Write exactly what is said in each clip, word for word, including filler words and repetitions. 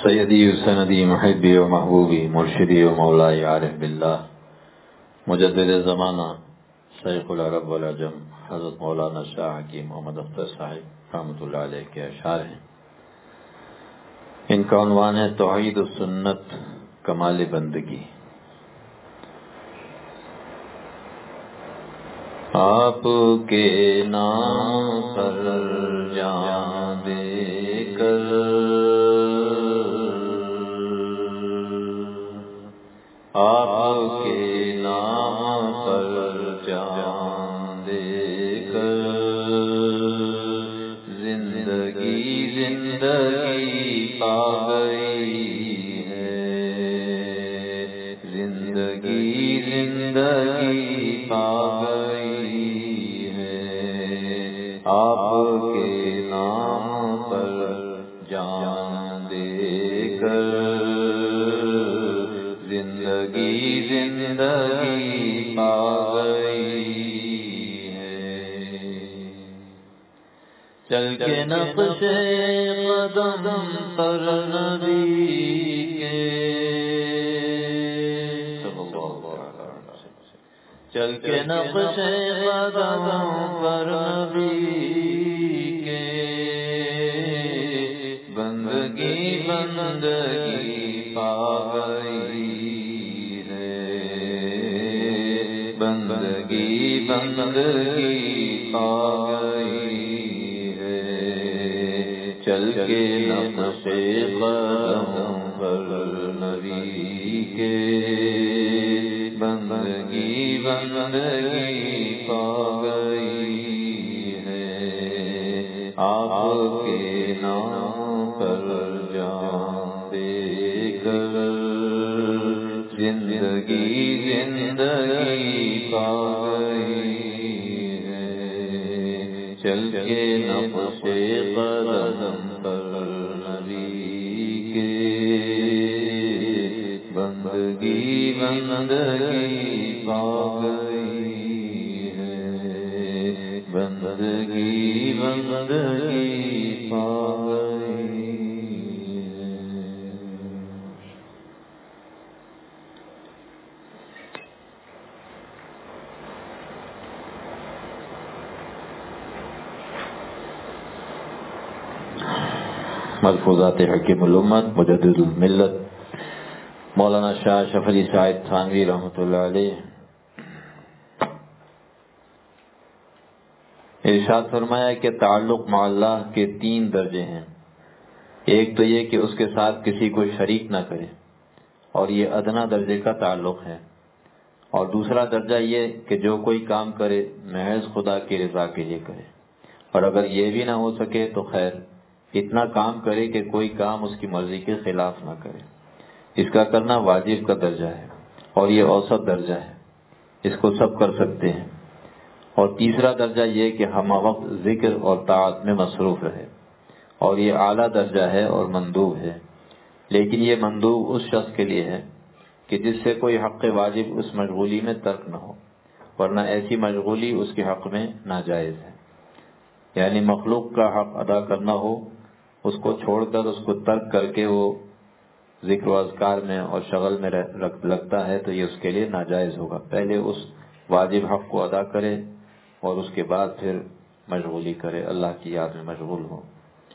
سیدی و سندی محبی و محبوبی مرشدی و مولائی عارف باللہ مجدد زمانہ شیخ العرب والعجم حضرت مولانا شاہ حکیم محمد اختر صاحب رحمۃ اللہ علیہ کے اشعار ہیں. ان کا عنوان ہے توحید و سنت کمال بندگی. آپ کے نام پر جان دے کر آپ کے نام پر جان دے کر زندگی زندگی پا گئی ہے، زندگی زندگی پا گئی ہے. آپ کے نام پر جان دے کر زندگی زندگی پا گئی ہے. چل کے نقش قدم پر نبی کے، چل کے نقش قدم پر نبی کے بندگی بندگی پا گئی ہے، بندگی بندگی پا گئی ہے. چل کے نقش قدم پر نبی کے بندگی بندگی پا گئی ہے. آپ کے نام پر جان دے کر زندگی زندگی پا گئی ہے. چل کے نقش قدم پر نبی کے بندگی بندگی پا گئی ہے، بندگی بندگی پا گئی ہے. ملفوظات حکیم الامت مجدد الملت مولانا شاہ شف علی سعید تھانوی رحمۃ اللہ علیہ. ارشاد فرمایا کہ تعلق مع اللہ کے تین درجے ہیں. ایک تو یہ کہ اس کے ساتھ کسی کو شریک نہ کرے، اور یہ ادنا درجے کا تعلق ہے. اور دوسرا درجہ یہ کہ جو کوئی کام کرے محض خدا کی رضا کے لیے کرے، اور اگر یہ بھی نہ ہو سکے تو خیر اتنا کام کرے کہ کوئی کام اس کی مرضی کے خلاف نہ کرے. اس کا کرنا واجب کا درجہ ہے، اور یہ اوسط درجہ ہے، اس کو سب کر سکتے ہیں. اور تیسرا درجہ یہ کہ ہم وقت ذکر اور طاعت میں مصروف رہے، اور یہ اعلیٰ درجہ ہے اور مندوب ہے. لیکن یہ مندوب اس شخص کے لیے ہے کہ جس سے کوئی حق واجب اس مشغولی میں ترک نہ ہو، ورنہ ایسی مشغولی اس کے حق میں ناجائز ہے. یعنی مخلوق کا حق ادا کرنا ہو، اس کو چھوڑ کر اس کو ترک کر کے وہ ذکر و اذکار میں اور شغل میں لگتا ہے تو یہ اس کے لیے ناجائز ہوگا. پہلے اس واجب حق کو ادا کرے اور اس کے بعد پھر مشغولی کرے، اللہ کی یاد میں مشغول ہو.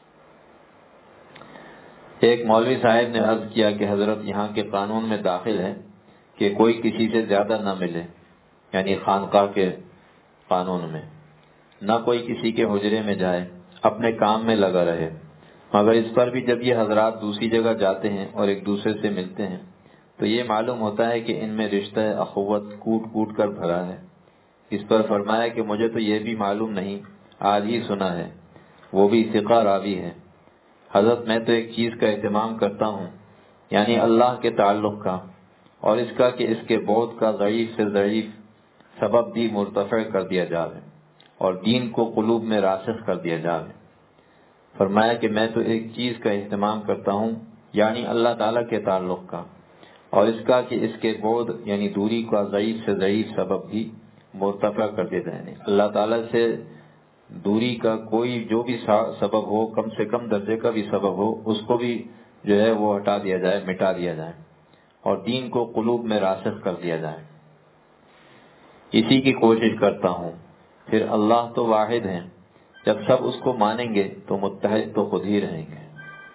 ایک مولوی صاحب نے عرض کیا کہ حضرت یہاں کے قانون میں داخل ہے کہ کوئی کسی سے زیادہ نہ ملے، یعنی خانقاہ کے قانون میں نہ کوئی کسی کے حجرے میں جائے، اپنے کام میں لگا رہے. مگر اس پر بھی جب یہ حضرات دوسری جگہ جاتے ہیں اور ایک دوسرے سے ملتے ہیں تو یہ معلوم ہوتا ہے کہ ان میں رشتہ اخوت کوٹ کوٹ کر بھرا ہے. اس پر فرمایا کہ مجھے تو یہ بھی معلوم نہیں، آج ہی سنا ہے، وہ بھی ثقہ راوی ہے. حضرت میں تو ایک چیز کا اہتمام کرتا ہوں، یعنی اللہ کے تعلق کا، اور اس کا کہ اس کے بعد کا ضعیف سے ضعیف سبب بھی مرتفع کر دیا جائے اور دین کو قلوب میں راسخ کر دیا جائے. فرمایا کہ میں تو ایک چیز کا اہتمام کرتا ہوں، یعنی اللہ تعالیٰ کے تعلق کا، اور اس کا کہ اس کے بعد یعنی دوری کا ضعیف سے ضعیف سبب بھی مرتفع کر دیتے ہیں. اللہ تعالیٰ سے دوری کا کوئی جو بھی سبب ہو، کم سے کم درجے کا بھی سبب ہو، اس کو بھی جو ہے وہ ہٹا دیا جائے، مٹا دیا جائے، اور دین کو قلوب میں راسخ کر دیا جائے۔ اسی کی کوشش کرتا ہوں۔ پھر اللہ تو واحد ہیں، جب سب اس کو مانیں گے تو متحد تو خود ہی رہیں گے۔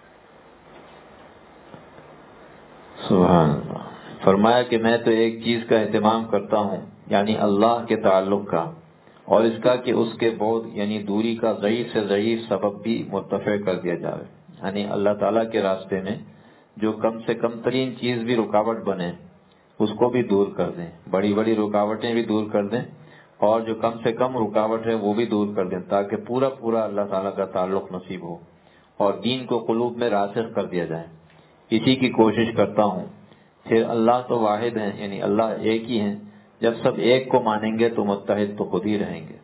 سبحان اللہ۔ فرمایا کہ میں تو ایک چیز کا اہتمام کرتا ہوں، یعنی اللہ کے تعلق کا، اور اس کا کہ اس کے بعد یعنی دوری کا ضعیف سے ضعیف سبب بھی مرتفع کر دیا جائے، یعنی اللہ تعالیٰ کے راستے میں جو کم سے کم ترین چیز بھی رکاوٹ بنے اس کو بھی دور کر دیں، بڑی بڑی رکاوٹیں بھی دور کر دیں، اور جو کم سے کم رکاوٹ ہے وہ بھی دور کر دیں، تاکہ پورا پورا اللہ تعالیٰ کا تعلق نصیب ہو اور دین کو قلوب میں راسخ کر دیا جائے۔ اسی کی کوشش کرتا ہوں۔ پھر اللہ تو واحد ہیں، یعنی اللہ ایک ہی ہیں، جب سب ایک کو مانیں گے تو متحد تو خود ہی رہیں گے۔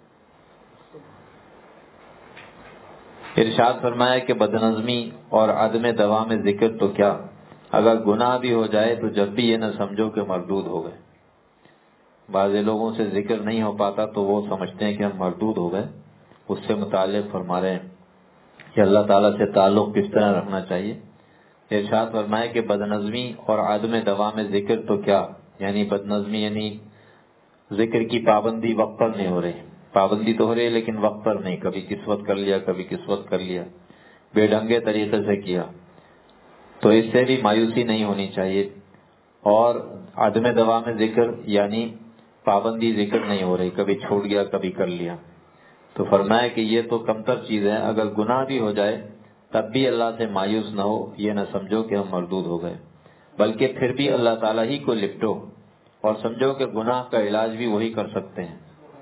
ارشاد فرمایا کہ بدنظمی اور عدم دوام ذکر تو کیا، اگر گناہ بھی ہو جائے تو جب بھی یہ نہ سمجھو کہ مردود ہو گئے۔ بعض لوگوں سے ذکر نہیں ہو پاتا تو وہ سمجھتے ہیں کہ ہم مردود ہو گئے۔ اس سے متعلق فرما رہے ہیں کہ اللہ تعالیٰ سے تعلق کس طرح رکھنا چاہیے۔ ارشاد فرمائے کہ بدنظمی اور عدم دوام ذکر تو کیا، یعنی بدنظمی یعنی ذکر کی پابندی وقت پر نہیں ہو رہی، پابندی تو ہو رہی ہے لیکن وقت پر نہیں، کبھی کس وقت کر لیا کبھی کس وقت کر لیا، بے ڈھنگے طریقے سے کیا، تو اس سے بھی مایوسی نہیں ہونی چاہیے۔ اور عدم دوام ذکر یعنی پابندی ذکر نہیں ہو رہی، کبھی چھوڑ گیا کبھی کر لیا، تو فرمایا کہ یہ تو کمتر چیز ہے، اگر گناہ بھی ہو جائے تب بھی اللہ سے مایوس نہ ہو، یہ نہ سمجھو کہ ہم مردود ہو گئے، بلکہ پھر بھی اللہ تعالیٰ ہی کو لپٹو اور سمجھو کہ گناہ کا علاج بھی وہی کر سکتے ہیں۔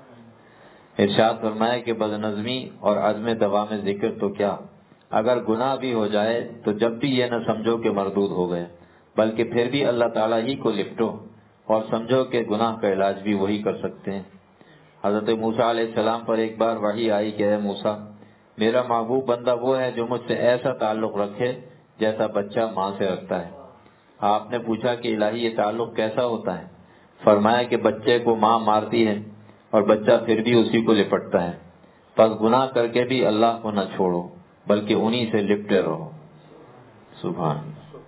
ارشاد فرمایا کہ بدنظمی اور عدم دوام ذکر تو کیا، اگر گناہ بھی ہو جائے تو جب بھی یہ نہ سمجھو کہ مردود ہو گئے، بلکہ پھر بھی اللہ تعالیٰ ہی کو لپٹو اور سمجھو کہ گناہ کا علاج بھی وہی کر سکتے ہیں۔ حضرت موسیٰ علیہ السلام پر ایک بار وحی آئی کہ اے موسیٰ، میرا محبوب بندہ وہ ہے جو مجھ سے ایسا تعلق رکھے جیسا بچہ ماں سے رکھتا ہے۔ آپ نے پوچھا کہ الہی یہ تعلق کیسا ہوتا ہے؟ فرمایا کہ بچے کو ماں مارتی ہے اور بچہ پھر بھی اسی کو لپٹتا ہے، پس گناہ کر کے بھی اللہ کو نہ چھوڑو بلکہ انہی سے لپٹے رہو۔ سبحان۔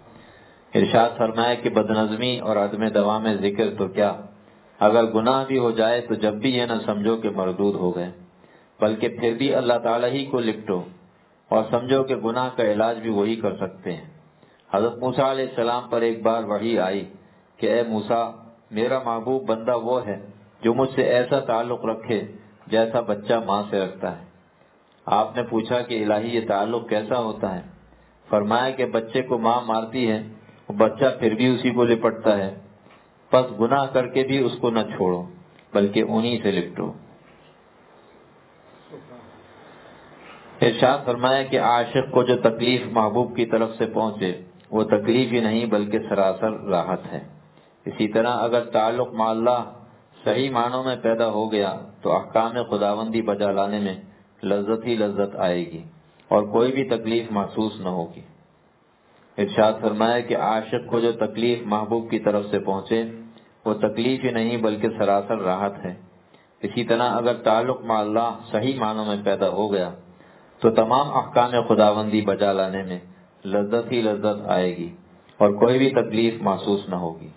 ارشاد فرمایا کہ بدنظمی اور عدم دوام ذکر تو کیا، اگر گناہ بھی ہو جائے تو جب بھی یہ نہ سمجھو کہ مردود ہو گئے، بلکہ پھر بھی اللہ تعالیٰ ہی کو لپٹو اور سمجھو کہ گناہ کا علاج بھی وہی کر سکتے ہیں۔ حضرت موسیٰ علیہ السلام پر ایک بار وحی آئی کہ اے موسیٰ، میرا محبوب بندہ وہ ہے جو مجھ سے ایسا تعلق رکھے جیسا بچہ ماں سے رکھتا ہے۔ آپ نے پوچھا کہ الہی یہ تعلق کیسا ہوتا ہے؟ فرمایا کہ بچے کو ماں مارتی ہے اور بچہ پھر بھی اسی کو لپٹتا ہے، پس گناہ کر کے بھی اس کو نہ چھوڑو بلکہ انہی سے لپٹو۔ ارشاد فرمایا کہ عاشق کو جو تکلیف محبوب کی طرف سے پہنچے وہ تکلیف ہی نہیں بلکہ سراسر راحت ہے۔ اسی طرح اگر تعلق مع اللہ صحیح معنوں میں پیدا ہو گیا تو احکام خداوندی بجا لانے میں لذت ہی لذت آئے گی اور کوئی بھی تکلیف محسوس نہ ہوگی۔ ارشاد فرمایا کہ عاشق کو جو تکلیف محبوب کی طرف سے پہنچے وہ تکلیف ہی نہیں بلکہ سراسر راحت ہے۔ اسی طرح اگر تعلق مع اللہ صحیح معنوں میں پیدا ہو گیا تو تمام احکام خداوندی بجا لانے میں لذت ہی لذت آئے گی اور کوئی بھی تکلیف محسوس نہ ہوگی۔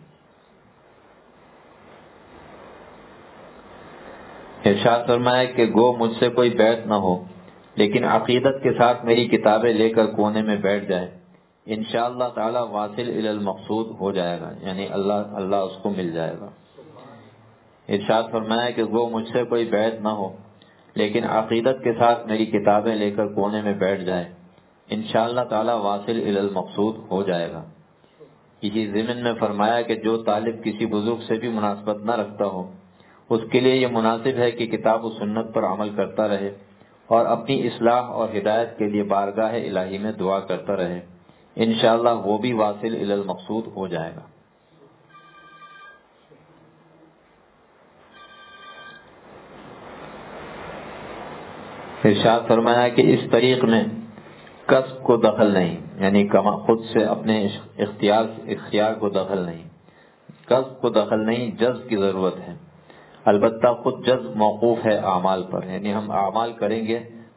ارشاد فرمایا کہ گو مجھ سے کوئی بیعت نہ ہو لیکن عقیدت کے ساتھ میری کتابیں لے کر کونے میں بیٹھ جائے، انشاءاللہ تعالی واصل الی المقصود ہو جائے گا، یعنی اللہ اللہ اس کو مل جائے گا۔ ارشاد فرمایا کہ گو مجھ سے کوئی بیعت نہ ہو لیکن عقیدت کے ساتھ میری کتابیں لے کر کونے میں بیٹھ جائے، انشاءاللہ تعالی واصل الی المقصود ہو جائے گا۔ اسی ضمن میں فرمایا کہ جو طالب کسی بزرگ سے بھی مناسبت نہ رکھتا ہو اس کے لیے یہ مناسب ہے کہ کتاب و سنت پر عمل کرتا رہے اور اپنی اصلاح اور ہدایت کے لیے بارگاہ الہی میں دعا کرتا رہے، انشاءاللہ وہ بھی واصل الی المقصود ہو جائے گا۔ ارشاد فرمایا کہ اس طریق میں کسب کو دخل نہیں، یعنی خود سے اپنے اختیار اختیار کو دخل نہیں، کسب کو دخل نہیں، جذب کی ضرورت ہے۔ البتہ خود جذب موقوف ہے اعمال پر، یعنی ہم اعمال کریں گے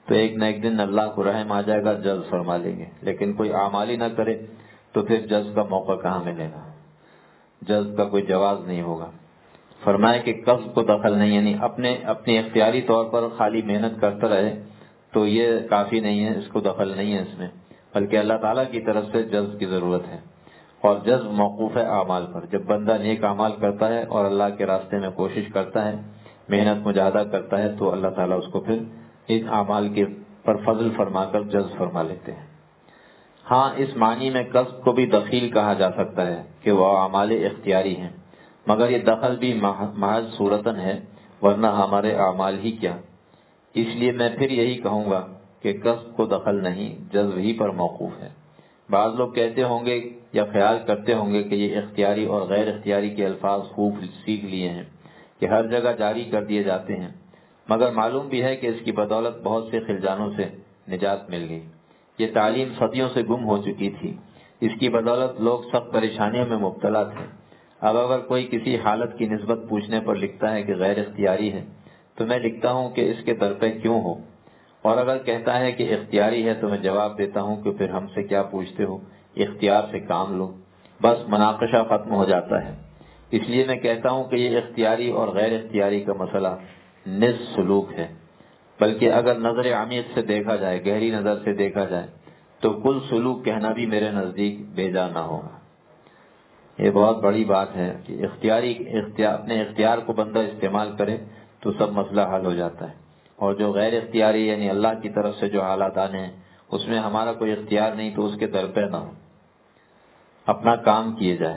تو ایک نہ ایک دن اللہ کو رحم آ جائے گا، جذب فرما لیں گے. لیکن کوئی اعمال ہی نہ کرے تو پھر جذب کا موقع کہاں ملے گا، جذب کا کوئی جواز نہیں ہوگا. فرمایا کہ قصد کو دخل نہیں، یعنی اپنے اپنی اختیاری طور پر خالی محنت کرتا رہے تو یہ کافی نہیں ہے، اس کو دخل نہیں ہے اس میں، بلکہ اللہ تعالیٰ کی طرف سے جذب کی ضرورت ہے. اور جذب موقوف ہے اعمال پر. جب بندہ نیک اعمال کرتا ہے اور اللہ کے راستے میں کوشش کرتا ہے، محنت مجاہدہ کرتا ہے، تو اللہ تعالیٰ اس کو پھر ان اعمال کے پر فضل فرما کر جذب فرما لیتے ہیں. ہاں، اس معنی میں قصد کو بھی دخیل کہا جا سکتا ہے کہ وہ اعمال اختیاری ہیں، مگر یہ دخل بھی محض صورتاً ہے، ورنہ ہمارے اعمال ہی کیا. اس لیے میں پھر یہی کہوں گا کہ قصد کو دخل نہیں، جذب ہی پر موقوف ہے. بعض لوگ کہتے ہوں گے یا خیال کرتے ہوں گے کہ یہ اختیاری اور غیر اختیاری کے الفاظ خوب سیکھ لیے ہیں کہ ہر جگہ جاری کر دیے جاتے ہیں، مگر معلوم بھی ہے کہ اس کی بدولت بہت سے خلجانوں سے نجات مل گئی. یہ تعلیم صدیوں سے گم ہو چکی تھی، اس کی بدولت لوگ سخت پریشانیوں میں مبتلا تھے. اب اگر کوئی کسی حالت کی نسبت پوچھنے پر لکھتا ہے کہ غیر اختیاری ہے تو میں لکھتا ہوں کہ اس کے در پہ کیوں ہو، اور اگر کہتا ہے کہ اختیاری ہے تو میں جواب دیتا ہوں کہ پھر ہم سے کیا پوچھتے ہو، اختیار سے کام لو. بس مناقشہ ختم ہو جاتا ہے. اس لیے میں کہتا ہوں کہ یہ اختیاری اور غیر اختیاری کا مسئلہ نصف سلوک ہے، بلکہ اگر نظر عمیق سے دیکھا جائے، گہری نظر سے دیکھا جائے تو کل سلوک کہنا بھی میرے نزدیک بے جا نہ ہوگا. یہ بہت بڑی بات ہے کہ اختیاری اختیار اپنے اختیار کو بندہ استعمال کرے تو سب مسئلہ حل ہو جاتا ہے، اور جو غیر اختیاری یعنی اللہ کی طرف سے جو حالات آنے ہیں اس میں ہمارا کوئی اختیار نہیں تو اس کے در پہ نہ ہو، اپنا کام کیے جائے.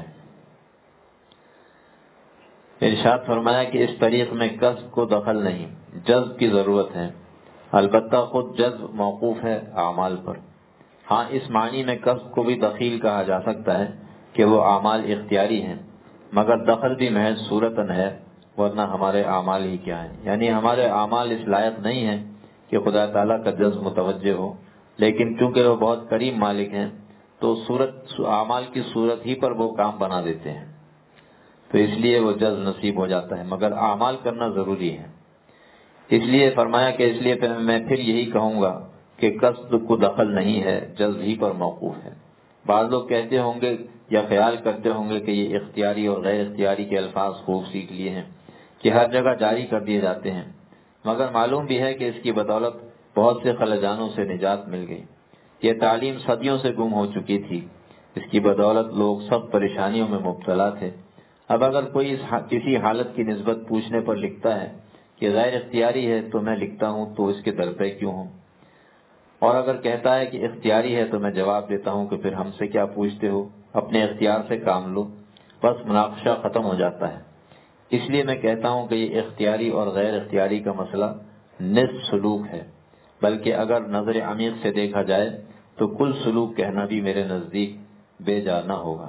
ارشاد فرمایا کہ اس طریق میں قصد کو دخل نہیں، جذب کی ضرورت ہے. البتہ خود جذب موقوف ہے اعمال پر. ہاں، اس معنی میں قصد کو بھی دخیل کہا جا سکتا ہے کہ وہ اعمال اختیاری ہیں، مگر دخل بھی محض صورتاً ہے، ورنہ ہمارے اعمال ہی کیا ہیں. یعنی ہمارے اعمال اس لائق نہیں ہیں کہ خدا تعالیٰ کا جذب متوجہ ہو، لیکن چونکہ وہ بہت کریم مالک ہیں تو صورت اعمال کی صورت ہی پر وہ کام بنا دیتے ہیں، تو اس لیے وہ جذب نصیب ہو جاتا ہے، مگر اعمال کرنا ضروری ہے. اس لیے فرمایا کہ اس لیے میں پھر یہی کہوں گا کہ قصد کو دخل نہیں ہے، جذب ہی پر موقوف ہے. بعض لوگ کہتے ہوں گے یا خیال کرتے ہوں گے کہ یہ اختیاری اور غیر اختیاری کے الفاظ خوب سیکھ لیے ہیں کہ ہر جگہ جاری کر دیے جاتے ہیں، مگر معلوم بھی ہے کہ اس کی بدولت بہت سے خلجانوں سے نجات مل گئی. یہ تعلیم صدیوں سے گم ہو چکی تھی، اس کی بدولت لوگ سب پریشانیوں میں مبتلا تھے. اب اگر کوئی اس کسی حالت کی نسبت پوچھنے پر لکھتا ہے کہ غیر اختیاری ہے تو میں لکھتا ہوں تو اس کے در پہ کیوں ہوں، اور اگر کہتا ہے کہ اختیاری ہے تو میں جواب دیتا ہوں کہ پھر ہم سے کیا پوچھتے ہو، اپنے اختیار سے کام لو. بس مناقشہ ختم ہو جاتا ہے. اس لیے میں کہتا ہوں کہ یہ اختیاری اور غیر اختیاری کا مسئلہ نصف سلوک ہے، بلکہ اگر نظر عمیق سے دیکھا جائے تو کل سلوک کہنا بھی میرے نزدیک بے جا نہ ہوگا.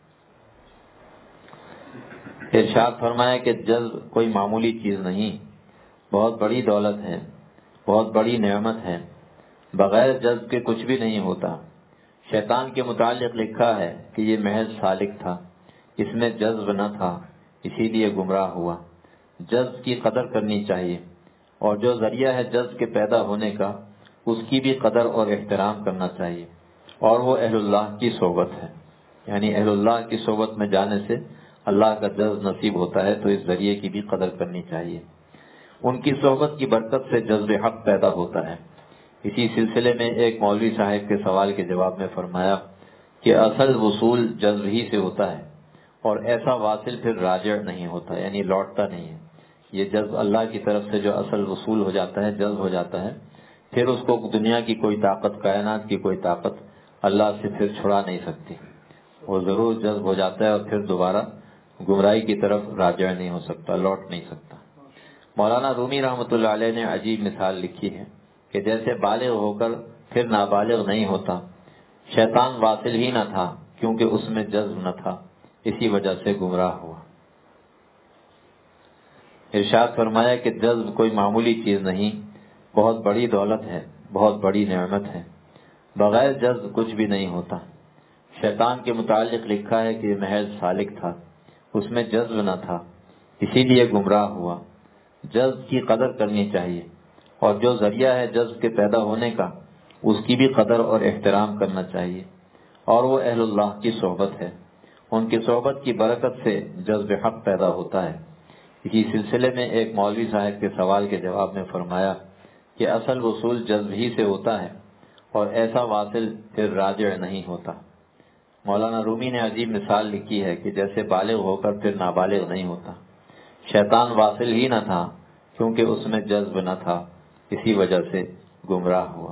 ارشاد فرمایا کہ جذب کوئی معمولی چیز نہیں، بہت بڑی دولت ہے، بہت بڑی نعمت ہے. بغیر جذب کے کچھ بھی نہیں ہوتا. شیطان کے متعلق لکھا ہے کہ یہ محض سالک تھا، اس میں جذب نہ تھا، اسی لیے گمراہ ہوا. جذب کی قدر کرنی چاہیے، اور جو ذریعہ ہے جذب کے پیدا ہونے کا اس کی بھی قدر اور احترام کرنا چاہیے، اور وہ اہل اللہ کی صحبت ہے. یعنی اہل اللہ کی صحبت میں جانے سے اللہ کا جذب نصیب ہوتا ہے، تو اس ذریعے کی بھی قدر کرنی چاہیے. ان کی صحبت کی برکت سے جذب حق پیدا ہوتا ہے. اسی سلسلے میں ایک مولوی صاحب کے سوال کے جواب میں فرمایا کہ اصل وصول جذب ہی سے ہوتا ہے، اور ایسا واصل پھر راجع نہیں ہوتا، یعنی لوٹتا نہیں ہے. یہ جذب اللہ کی طرف سے جو اصل وصول ہو جاتا ہے، جذب ہو جاتا ہے، پھر اس کو دنیا کی کوئی طاقت، کائنات کی کوئی طاقت اللہ سے پھر چھڑا نہیں سکتی. وہ ضرور جذب ہو جاتا ہے اور پھر دوبارہ گمراہی کی طرف راجع نہیں ہو سکتا، لوٹ نہیں سکتا. مولانا رومی رحمۃ اللہ علیہ نے عجیب مثال لکھی ہے کہ جیسے بالغ ہو کر پھر نابالغ نہیں ہوتا، شیطان واصل ہی نہ تھا کیونکہ اس میں جذب نہ تھا، اسی وجہ سے گمراہ ہوا. ارشاد فرمایا کہ جذب کوئی معمولی چیز نہیں، بہت بڑی دولت ہے، بہت بڑی نعمت ہے. بغیر جذب کچھ بھی نہیں ہوتا. شیطان کے متعلق لکھا ہے کہ یہ محض سالک تھا، اس میں جذب نہ تھا، اسی لیے گمراہ ہوا. جذب کی قدر کرنی چاہیے، اور جو ذریعہ ہے جذب کے پیدا ہونے کا اس کی بھی قدر اور احترام کرنا چاہیے، اور وہ اہل اللہ کی صحبت ہے، ان کی صحبت کی برکت سے جذب حق پیدا ہوتا ہے۔ اسی سلسلے میں ایک مولوی صاحب کے سوال کے جواب میں فرمایا کہ اصل وصول جذب ہی سے ہوتا ہے اور ایسا واصل پھر راجع نہیں ہوتا۔ مولانا رومی نے عجیب مثال لکھی ہے کہ جیسے بالغ ہو کر پھر نابالغ نہیں ہوتا۔ شیطان واصل ہی نہ تھا کیونکہ اس میں جذب نہ تھا، اسی وجہ سے گمراہ ہوا۔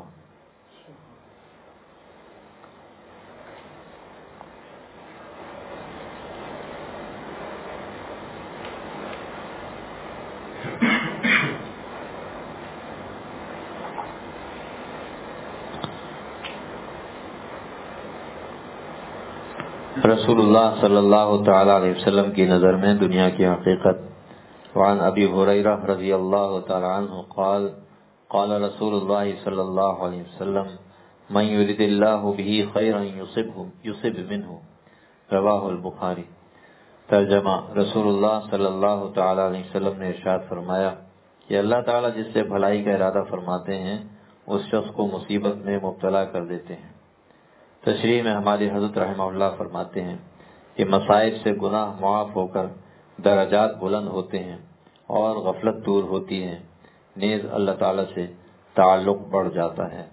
رسول اللہ صلی اللہ تعالی علیہ وسلم کی نظر میں دنیا کی حقیقت۔ وعن ابی ہریرہ رضی اللہ تعالی عنہ قال قال رسول اللہ صلی اللہ علیہ وسلم من یرد اللہ بہ خیرا یصبہ یصب منہ، رواہ البخاری۔ ترجمہ: رسول اللہ صلی اللہ تعالی علیہ وسلم نے ارشاد فرمایا کہ اللہ تعالی جس سے بھلائی کا ارادہ فرماتے ہیں اس شخص کو مصیبت میں مبتلا کر دیتے ہیں۔ تشریح میں ہمارے حضرت رحمہ اللہ فرماتے ہیں کہ مصائب سے گناہ معاف ہو کر درجات بلند ہوتے ہیں اور غفلت دور ہوتی ہے، نیز اللہ تعالی سے تعلق بڑھ جاتا ہے۔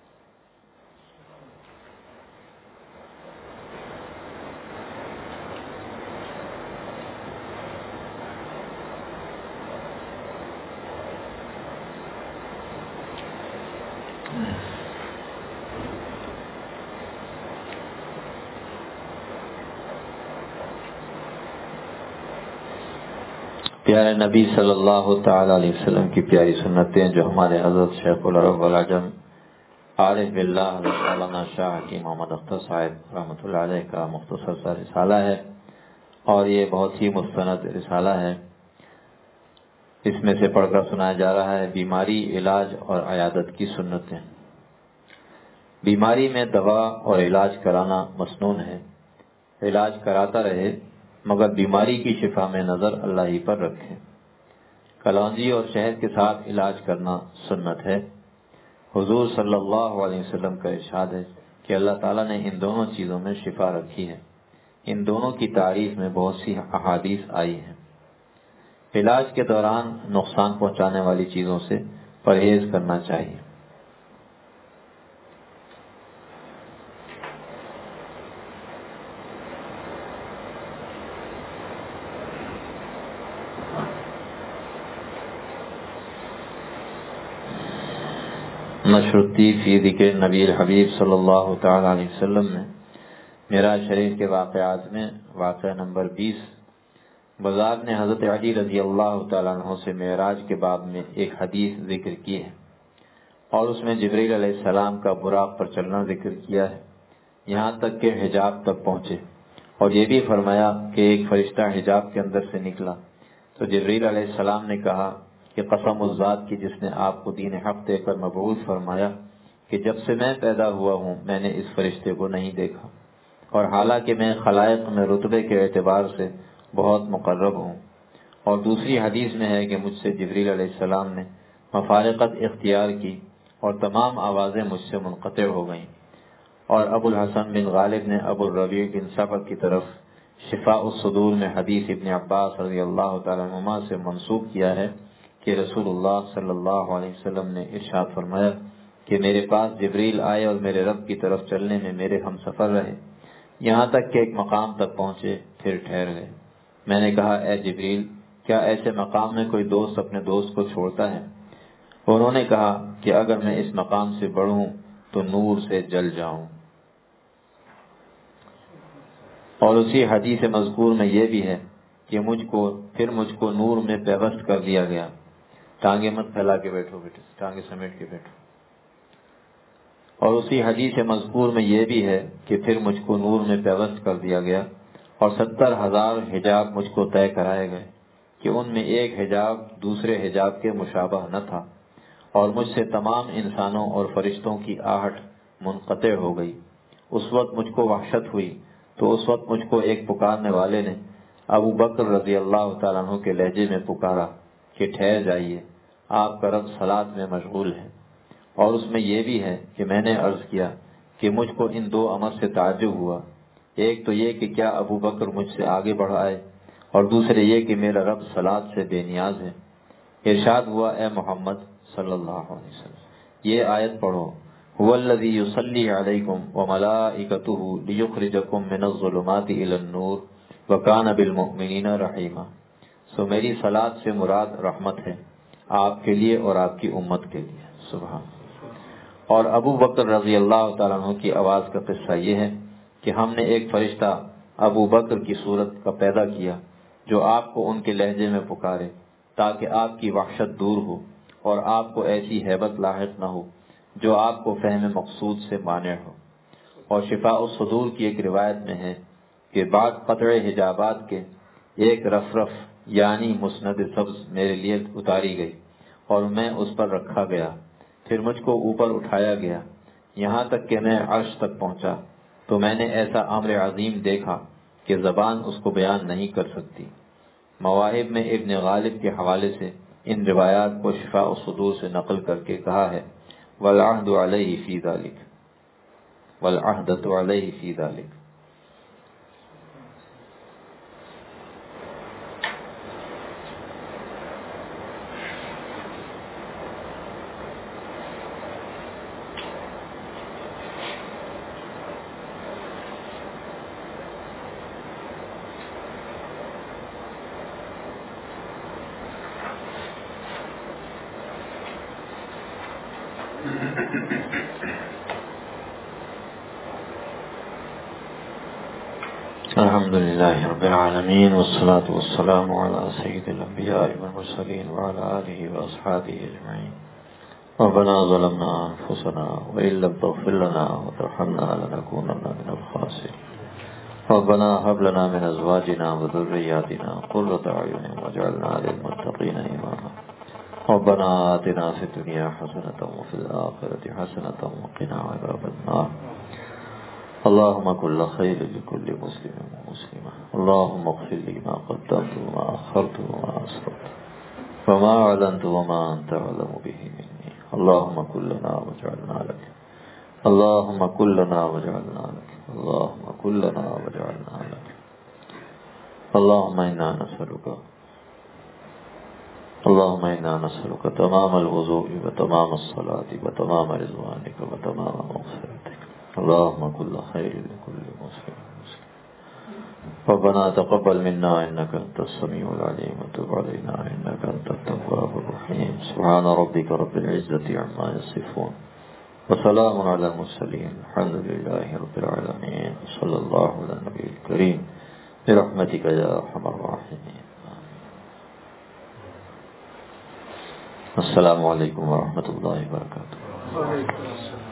پیارے نبی صلی اللہ تعالی علیہ وسلم کی پیاری سنتیں جو ہمارے حضرت شیخ العرب والعجم عارف باللہ مولانا شاہ حکیم محمد اختر صاحب رحمۃ اللہ علیہ کا مختصر سا رسالہ ہے، اور یہ بہت ہی مستند رسالہ ہے۔ اس میں سے پڑھ کر سنایا جا رہا ہے بیماری، علاج اور عیادت کی سنتیں۔ بیماری میں دوا اور علاج کرانا مسنون ہے، علاج کراتا رہے مگر بیماری کی شفا میں نظر اللہ ہی پر رکھے۔ کلونجی اور شہد کے ساتھ علاج کرنا سنت ہے۔ حضور صلی اللہ علیہ وسلم کا ارشاد ہے کہ اللہ تعالیٰ نے ان دونوں چیزوں میں شفا رکھی ہے۔ ان دونوں کی تعریف میں بہت سی احادیث آئی ہیں۔ علاج کے دوران نقصان پہنچانے والی چیزوں سے پرہیز کرنا چاہیے۔ مشروطی فی ذکر نبی الحبیب صلی اللہ تعالی علیہ وسلم میں معراج شریف کے واقعات میں واقعہ نمبر بیس، بزاگ نے حضرت علی رضی اللہ تعالیٰ عنہ سے معراج کے باب میں ایک حدیث ذکر کی ہے، اور اس میں جبریل علیہ السلام کا براق پر چلنا ذکر کیا ہے، یہاں تک کہ حجاب تک پہنچے، اور یہ بھی فرمایا کہ ایک فرشتہ حجاب کے اندر سے نکلا تو جبریل علیہ السلام نے کہا کہ قسم اس ذات کی جس نے آپ کو دین حق دے کر مبعوث فرمایا کہ جب سے میں پیدا ہوا ہوں میں نے اس فرشتے کو نہیں دیکھا، اور حالانکہ میں خلائق میں رتبے کے اعتبار سے بہت مقرب ہوں۔ اور دوسری حدیث میں ہے کہ مجھ سے جبریل علیہ السلام نے مفارقت اختیار کی اور تمام آوازیں مجھ سے منقطع ہو گئیں۔ اور ابو الحسن بن غالب نے ابو الربیع بن صبر کی طرف شفاء الصدور میں حدیث ابن عباس رضی اللہ تعالیٰ عنہما سے منسوب کیا ہے کہ رسول اللہ صلی اللہ علیہ وسلم نے ارشاد فرمایا کہ میرے پاس جبریل آئے اور میرے رب کی طرف چلنے میں میرے ہم سفر رہے، یہاں تک کہ ایک مقام تک پہنچے پھر ٹھہر گئے۔ میں نے کہا اے جبریل، کیا ایسے مقام میں کوئی دوست اپنے دوست کو چھوڑتا ہے؟ انہوں نے کہا کہ اگر میں اس مقام سے بڑھوں تو نور سے جل جاؤں۔ اور اسی حدیث مذکور میں یہ بھی ہے کہ مجھ کو پھر مجھ کو نور میں پیوست کر دیا گیا۔ ٹانگیں مت پھیلا کے بیٹھو بیٹے، ٹانگیں سمیٹ کے بیٹھو۔ اور اسی حدیث مذکور میں یہ بھی ہے کہ پھر مجھ کو نور میں پیوست کر دیا گیا، اور ستر ہزار حجاب مجھ کو طے کرائے گئے کہ ان میں ایک حجاب دوسرے حجاب کے مشابہ نہ تھا، اور مجھ سے تمام انسانوں اور فرشتوں کی آہٹ منقطع ہو گئی۔ اس وقت مجھ کو وحشت ہوئی تو اس وقت مجھ کو ایک پکارنے والے نے ابو بکر رضی اللہ تعالیٰ عنہ کے لہجے میں پکارا کہ ٹھہر جائیے، آپ کا رب صلاۃ میں مشغول ہے۔ اور اس میں یہ بھی ہے کہ میں نے عرض کیا کہ مجھ کو ان دو امر سے تعجب ہوا، ایک تو یہ کہ کیا ابو بکر مجھ سے آگے بڑھ آئے، اور دوسرے یہ کہ میرا رب صلاۃ سے بے نیاز ہے۔ ارشاد ہوا، اے محمد صلی اللہ علیہ وسلم یہ آیت پڑھو، هو الذی یصلی علیکم وملائکتہ لیخرجکم من الظلمات الی النور وکان بالمؤمنین رحیما۔ سو میری صلاۃ سے مراد رحمت ہے آپ کے لیے اور آپ کی امت کے لیے۔ سبحان۔ اور ابو بکر رضی اللہ تعالیٰ عنہ کی آواز کا قصہ یہ ہے کہ ہم نے ایک فرشتہ ابو بکر کی صورت کا پیدا کیا جو آپ کو ان کے لہجے میں پکارے تاکہ آپ کی وحشت دور ہو اور آپ کو ایسی ہیبت لاحق نہ ہو جو آپ کو فہم مقصود سے مانع ہو۔ اور شفاء الصدور کی ایک روایت میں ہے کہ بعد قطع حجابات کے ایک رفرف یعنی مسند سبز میرے لیے اتاری گئی اور میں اس پر رکھا گیا، پھر مجھ کو اوپر اٹھایا گیا یہاں تک کہ میں عرش تک پہنچا، تو میں نے ایسا امر عظیم دیکھا کہ زبان اس کو بیان نہیں کر سکتی۔ مواہب میں ابن غالب کے حوالے سے ان روایات کو شفاء الصدور سے نقل کر کے کہا ہے، والعہد علیہ فی ذلک، والعہدۃ علیہ فی ذلک۔ الحمد لله رب العالمين والصلاة والسلام على سيد الأنبياء والمرسلين وعلى آله وأصحابه أجمعين۔ ربنا ظلمنا أنفسنا وإن لم تغفر لنا وترحمنا لنكونن من الخاسرين۔ ربنا هب لنا من أزواجنا وذرياتنا قرة أعين واجعلنا للمتقين إماما۔ ربنا آتنا في الدنيا حسنة وفي الآخرة حسنة وقنا عذاب النار۔ اللهم كل خير لكل مسلم ومسلمة، اللهم اغفر لي ما قدمت وما أخرت وما أسررت وما أعلنت وما أنت أعلم به مني، اللهم كلنا واجعلنا لك، اللهم كلنا واجعلنا لك، اللهم كلنا واجعلنا لك۔ اللهم إنا نسألك اللهم إنا نسألك تمام الوضوء وتمام الصلاة وتمام رضوانك وتمام مغفرتك، اللهم كل خير لكل مسلم مسلم۔ ربنا تقبل منا إنك أنت السميع العليم وتب علينا إنك أنت التواب الرحيم۔ سبحان ربك رب العزة عما يصفون وسلام على المرسلين الحمد لله رب العالمين، صلى الله على النبي الكريم برحمتك يا أرحم الراحمين۔ السلام علیکم ورحمۃ اللہ وبرکاتہ۔